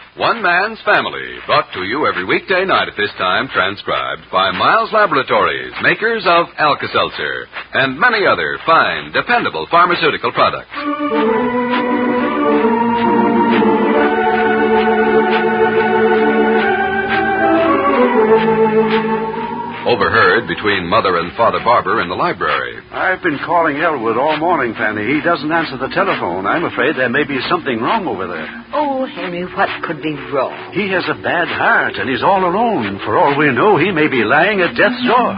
One Man's Family, brought to you every weekday night at this time, transcribed by Miles Laboratories, makers of Alka-Seltzer, and many other fine, dependable pharmaceutical products. Overheard between Mother and Father Barber in the library. I've been calling Elwood all morning, Fanny. He doesn't answer the telephone. I'm afraid there may be something wrong over there. Oh, Henry, what could be wrong? He has a bad heart, and he's all alone. For all we know, he may be lying at death's door.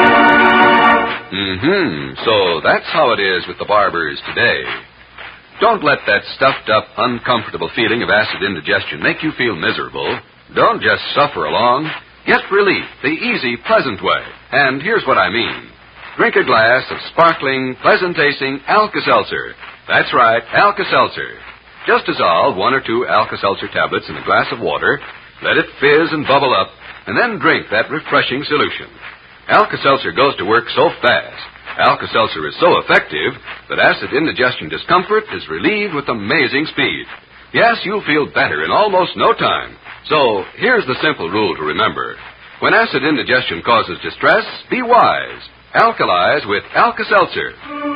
So that's how it is with the Barbers today. Don't let that stuffed-up, uncomfortable feeling of acid indigestion make you feel miserable. Don't just suffer along. Get relief the easy, pleasant way. And here's what I mean. Drink a glass of sparkling, pleasant-tasting Alka-Seltzer. That's right, Alka-Seltzer. Just dissolve 1 or 2 Alka-Seltzer tablets in a glass of water, let it fizz and bubble up, and then drink that refreshing solution. Alka-Seltzer goes to work so fast. Alka-Seltzer is so effective that acid indigestion discomfort is relieved with amazing speed. Yes, you'll feel better in almost no time. So, here's the simple rule to remember. When acid indigestion causes distress, be wise. Alkalize with Alka-Seltzer.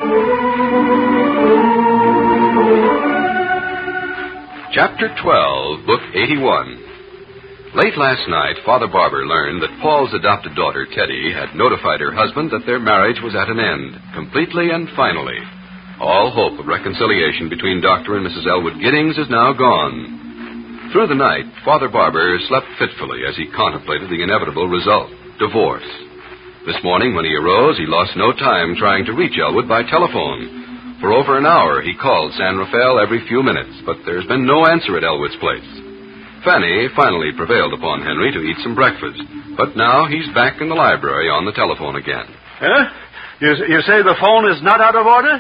Chapter 12, Book 81. Late last night, Father Barber learned that Paul's adopted daughter, Teddy, had notified her husband that their marriage was at an end, completely and finally. All hope of reconciliation between Dr. and Mrs. Elwood Giddings is now gone. Through the night, Father Barber slept fitfully as he contemplated the inevitable result, divorce. This morning, when he arose, he lost no time trying to reach Elwood by telephone. For over an hour, he called San Rafael every few minutes, but there's been no answer at Elwood's place. Fanny finally prevailed upon Henry to eat some breakfast, but now he's back in the library on the telephone again. Huh? You say the phone is not out of order?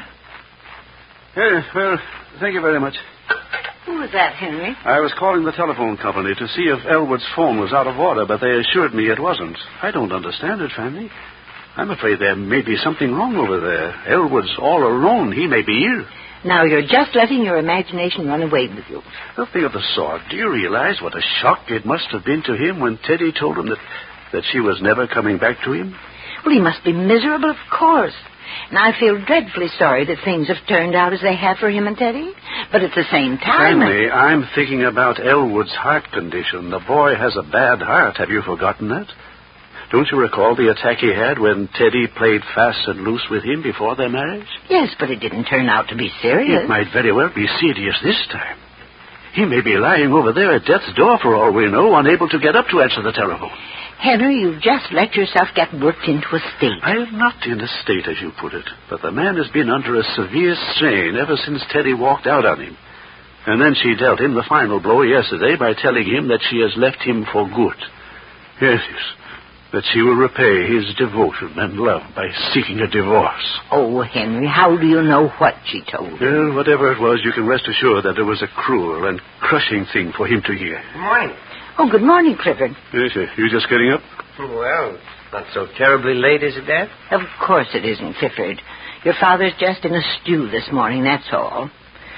Well, thank you very much. Who was that, Henry? I was calling the telephone company to see if Elwood's phone was out of order, but they assured me it wasn't. I don't understand it, Fanny. I'm afraid there may be something wrong over there. Elwood's all alone. He may be ill. Now, you're just letting your imagination run away with you. Nothing of the sort. Do you realize what a shock it must have been to him when Teddy told him that she was never coming back to him? Well, he must be miserable, of course. And I feel dreadfully sorry that things have turned out as they have for him and Teddy. But at the same time... Fanny, I'm thinking about Elwood's heart condition. The boy has a bad heart. Have you forgotten that? Don't you recall the attack he had when Teddy played fast and loose with him before their marriage? Yes, but it didn't turn out to be serious. It might very well be serious this time. He may be lying over there at death's door for all we know, unable to get up to answer the telephone. Henry, you've just let yourself get worked into a state. I am not in a state, as you put it. But the man has been under a severe strain ever since Teddy walked out on him. And then she dealt him the final blow yesterday by telling him that she has left him for good. Yes, that she will repay his devotion and love by seeking a divorce. Oh, Henry, how do you know what she told you? Well, whatever it was, you can rest assured that it was a cruel and crushing thing for him to hear. Good morning. Oh, good morning, Clifford. Yes, sir. You just getting up? Well, not so terribly late, is it, Dad? Of course it isn't, Clifford. Your father's just in a stew this morning, that's all.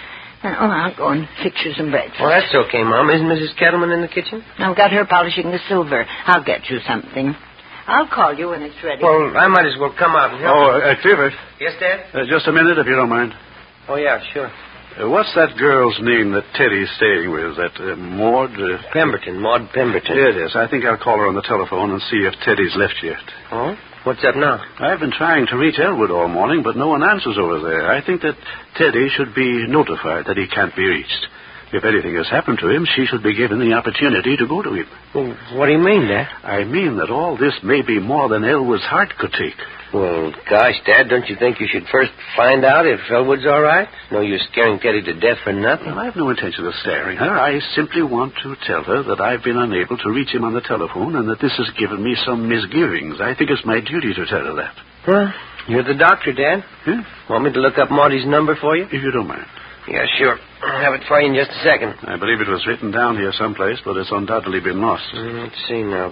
I'll go and fix you some breakfast. Well, that's okay, Mom. Isn't Mrs. Kettleman in the kitchen? I've got her polishing the silver. I'll get you something. I'll call you when it's ready. Well, I might as well come out and help. Oh, Clifford. Yes, Dad? Just a minute, if you don't mind. Oh, yeah, sure. What's that girl's name that Teddy's staying with? That Maud? Pemberton, Maud Pemberton. Yes. I think I'll call her on the telephone and see if Teddy's left yet. Oh? What's up now? I've been trying to reach Elwood all morning, but no one answers over there. I think that Teddy should be notified that he can't be reached. If anything has happened to him, she should be given the opportunity to go to him. Well, what do you mean, Dad? I mean that all this may be more than Elwood's heart could take. Well, gosh, Dad, don't you think you should first find out if Elwood's all right? No use scaring Teddy to death for nothing. Well, I have no intention of scaring her. I simply want to tell her that I've been unable to reach him on the telephone and that this has given me some misgivings. I think it's my duty to tell her that. Well, you're the doctor, Dad. Huh? Want me to look up Maudie's number for you? If you don't mind. Yeah, sure. I'll have it for you in just a second. I believe it was written down here someplace, but it's undoubtedly been lost. Let's see now.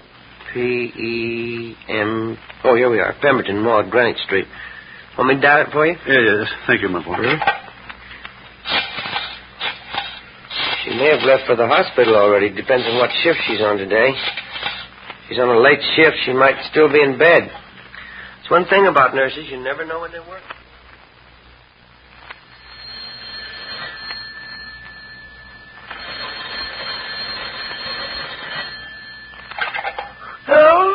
P-E-M... Oh, here we are. Pemberton, Maud, Greenwich Street. Want me to dial it for you? Yes. Thank you, my boy. She may have left for the hospital already. Depends on what shift she's on today. If she's on a late shift, she might still be in bed. It's one thing about nurses. You never know when they work. Hello?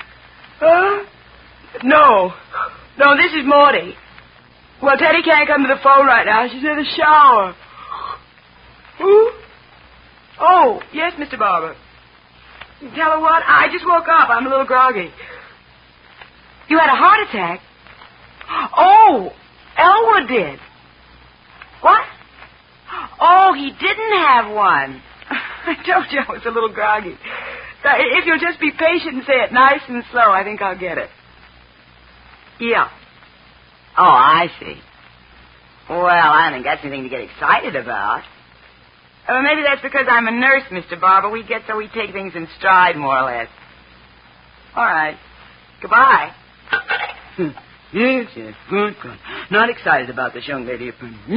No. No, this is Morty. Well, Teddy can't come to the phone right now. She's in the shower. Who? Oh, yes, Mr. Barber. Tell her what? I just woke up. I'm a little groggy. You had a heart attack? Oh, Elwood did. What? Oh, he didn't have one. I told you I was a little groggy. If you'll just be patient and say it nice and slow, I think I'll get it. Yeah. Oh, I see. Well, I don't think that's anything to get excited about. Maybe that's because I'm a nurse, Mr. Barber. We get so we take things in stride, more or less. All right. Goodbye. Yes, good. Not excited about this young lady.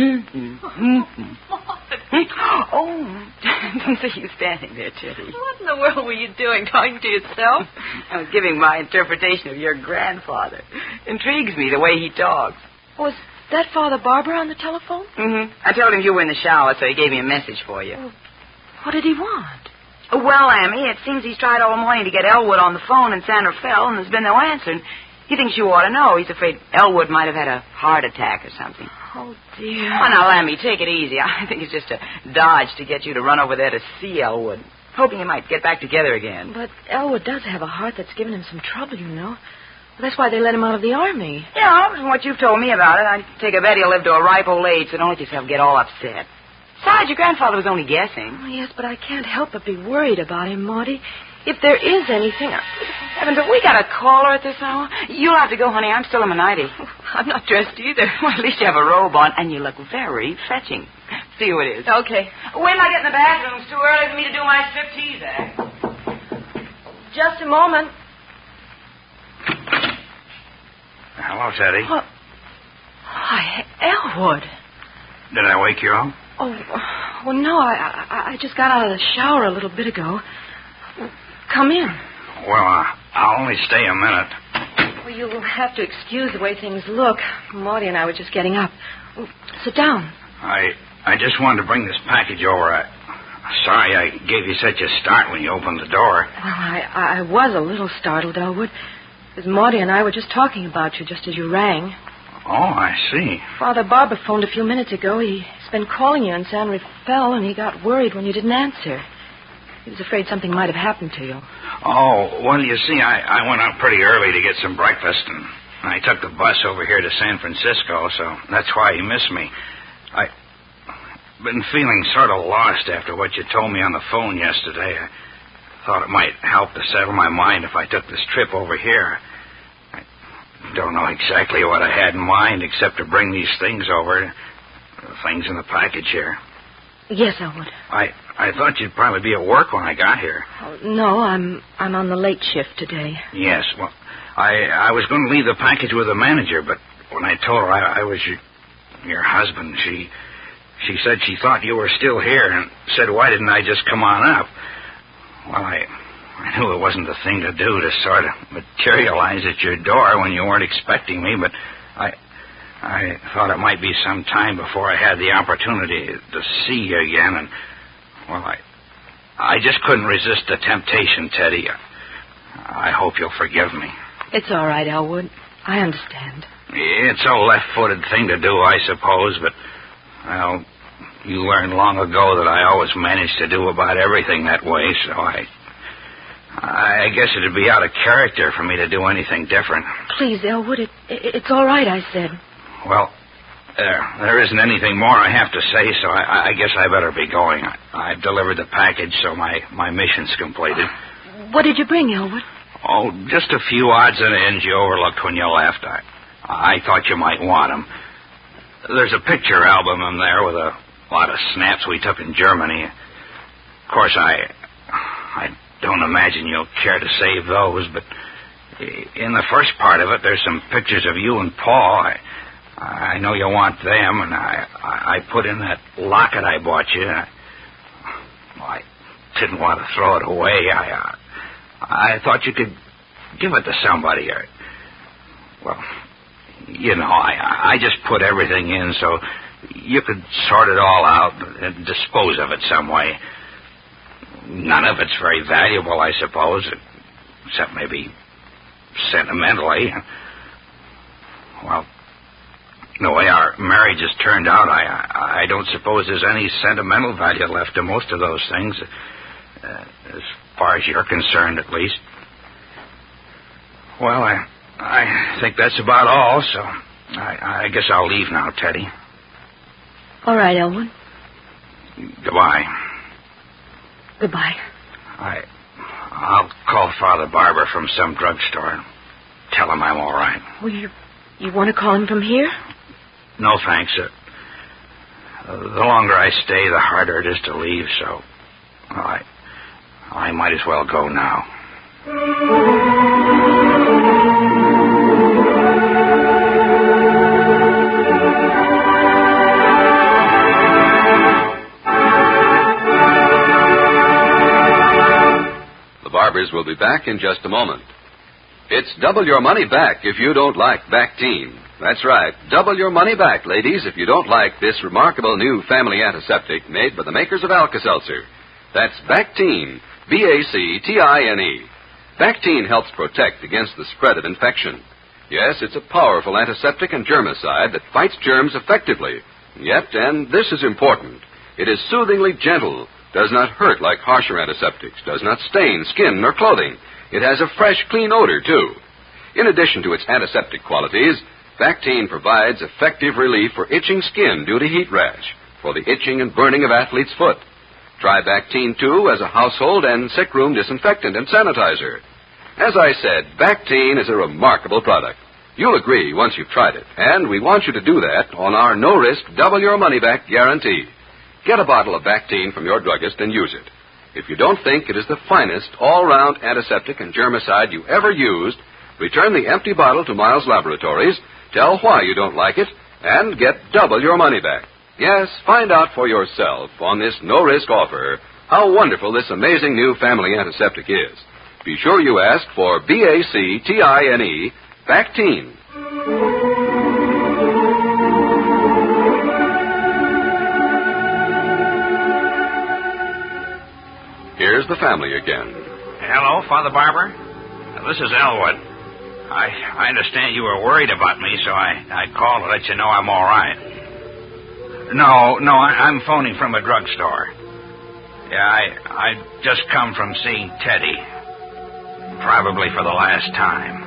Oh, don't see you standing there, Teddy. What in the world were you doing, talking to yourself? I was giving my interpretation of your grandfather. Intrigues me the way he talks. Was that Father Barber on the telephone? Mm-hmm. I told him you were in the shower, so he gave me a message for you. Well, what did he want? Well, Amy, it seems he's tried all morning to get Elwood on the phone in San Rafael, and there's been no answer. And he thinks you ought to know. He's afraid Elwood might have had a heart attack or something. Oh, dear. Oh, now, Amy, take it easy. I think it's just a dodge to get you to run over there to see Elwood, hoping you might get back together again. But Elwood does have a heart that's given him some trouble, you know. Well, that's why they let him out of the army. Yeah, from what you've told me about it, I take a bet he'll live to a ripe old age, so don't let yourself get all upset. Besides, your grandfather was only guessing. Oh, yes, but I can't help but be worried about him, Morty. If there is anything... Heavens, have we got a caller at this hour? You'll have to go, honey. I'm still in my nightie. I'm not dressed either. Well, at least you have a robe on, and you look very fetching. See who it is. Okay. Wait till I get in the bathroom. It's too early for me to do my striptease act. Just a moment. Hello, Teddy. Hi, Elwood. Did I wake you up? Oh, well, no, I just got out of the shower a little bit ago. Come in. Well, I'll only stay a minute. Well, you'll have to excuse the way things look. Morty and I were just getting up. Sit down. I just wanted to bring this package over. Sorry I gave you such a start when you opened the door. Well, I was a little startled, Elwood, because Morty and I were just talking about you just as you rang. Oh, I see. Father Barber phoned a few minutes ago. He's been calling you in San Rafael, and he got worried when you didn't answer. He was afraid something might have happened to you. Oh, well, you see, I went out pretty early to get some breakfast, and I took the bus over here to San Francisco, so that's why he missed me. I've been feeling sort of lost after what you told me on the phone yesterday. I thought it might help to settle my mind if I took this trip over here. I don't know exactly what I had in mind except to bring these things over, the things in the package here. Yes, Elwood. I thought you'd probably be at work when I got here. Oh, no, I'm on the late shift today. Yes, well, I was going to leave the package with the manager, but when I told her I was your husband, she said she thought you were still here and said, why didn't I just come on up? Well, I knew it wasn't the thing to do to sort of materialize at your door when you weren't expecting me, but I thought it might be some time before I had the opportunity to see you again, and, well, I just couldn't resist the temptation, Teddy. I hope you'll forgive me. It's all right, Elwood. I understand. It's a left-footed thing to do, I suppose, but, well, you learned long ago that I always managed to do about everything that way, so I guess it'd be out of character for me to do anything different. Please, Elwood, it's all right, I said. Well, there isn't anything more I have to say, so I guess I better be going. I've delivered the package, so my mission's completed. What did you bring, Elwood? Oh, just a few odds and ends you overlooked when you left. I thought you might want them. There's a picture album in there with a lot of snaps we took in Germany. Of course, I don't imagine you'll care to save those, but in the first part of it, there's some pictures of you and Paul. I know you want them, and I put in that locket I bought you. didn't want to throw it away. I thought you could give it to somebody. Well, you know, I just put everything in so you could sort it all out and dispose of it some way. None of it's very valuable, I suppose, except maybe sentimentally. Well, the way our marriage has turned out, I don't suppose there's any sentimental value left to most of those things, as far as you're concerned, at least. Well, I think that's about all, so I guess I'll leave now, Teddy. All right, Elwood. Goodbye. Goodbye. I'll call Father Barber from some drugstore and tell him I'm all right. Well, you want to call him from here? No, thanks. The longer I stay, the harder it is to leave, so I might as well go now. The Barbers will be back in just a moment. It's double your money back if you don't like Bactine. That's right. Double your money back, ladies, if you don't like this remarkable new family antiseptic made by the makers of Alka-Seltzer. That's Bactine, B-A-C-T-I-N-E. Bactine helps protect against the spread of infection. Yes, it's a powerful antiseptic and germicide that fights germs effectively. Yet, and this is important, it is soothingly gentle, does not hurt like harsher antiseptics, does not stain skin or clothing. It has a fresh, clean odor, too. In addition to its antiseptic qualities, Bactine provides effective relief for itching skin due to heat rash, for the itching and burning of athlete's foot. Try Bactine, too, as a household and sickroom disinfectant and sanitizer. As I said, Bactine is a remarkable product. You'll agree once you've tried it, and we want you to do that on our no-risk, double-your-money-back guarantee. Get a bottle of Bactine from your druggist and use it. If you don't think it is the finest all-round antiseptic and germicide you ever used, return the empty bottle to Miles Laboratories, tell why you don't like it, and get double your money back. Yes, find out for yourself on this no-risk offer how wonderful this amazing new family antiseptic is. Be sure you ask for B-A-C-T-I-N-E, Bactine. Here's the family again. Hello, Father Barber. This is Elwood. I understand you were worried about me, so I called to let you know I'm all right. No, I'm phoning from a drugstore. Yeah, I just come from seeing Teddy. Probably for the last time.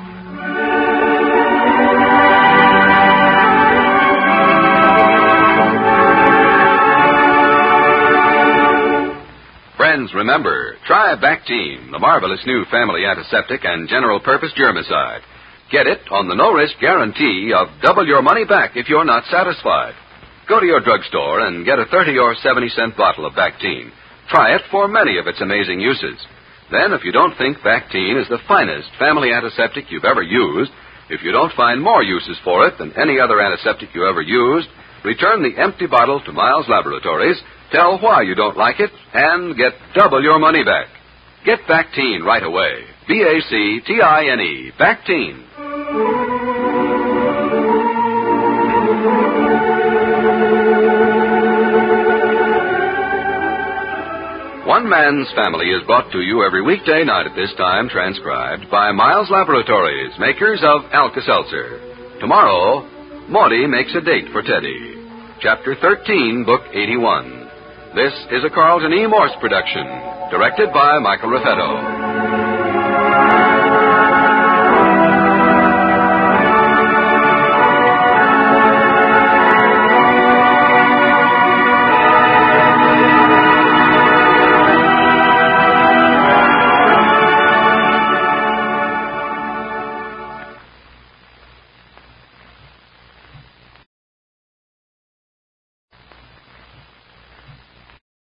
Friends, remember, try Bactine, the marvelous new family antiseptic and general-purpose germicide. Get it on the no-risk guarantee of double your money back if you're not satisfied. Go to your drugstore and get a 30 or 70-cent bottle of Bactine. Try it for many of its amazing uses. Then, if you don't think Bactine is the finest family antiseptic you've ever used, if you don't find more uses for it than any other antiseptic you ever used, return the empty bottle to Miles Laboratories, tell why you don't like it, and get double your money back. Get Bactine right away. B-A-C-T-I-N-E. Bactine. One Man's Family is brought to you every weekday night at this time, transcribed by Miles Laboratories, makers of Alka-Seltzer. Tomorrow, Maudie makes a date for Teddy. Chapter 13, Book 81. This is a Carlton E. Morse production, directed by Michael Raffetto.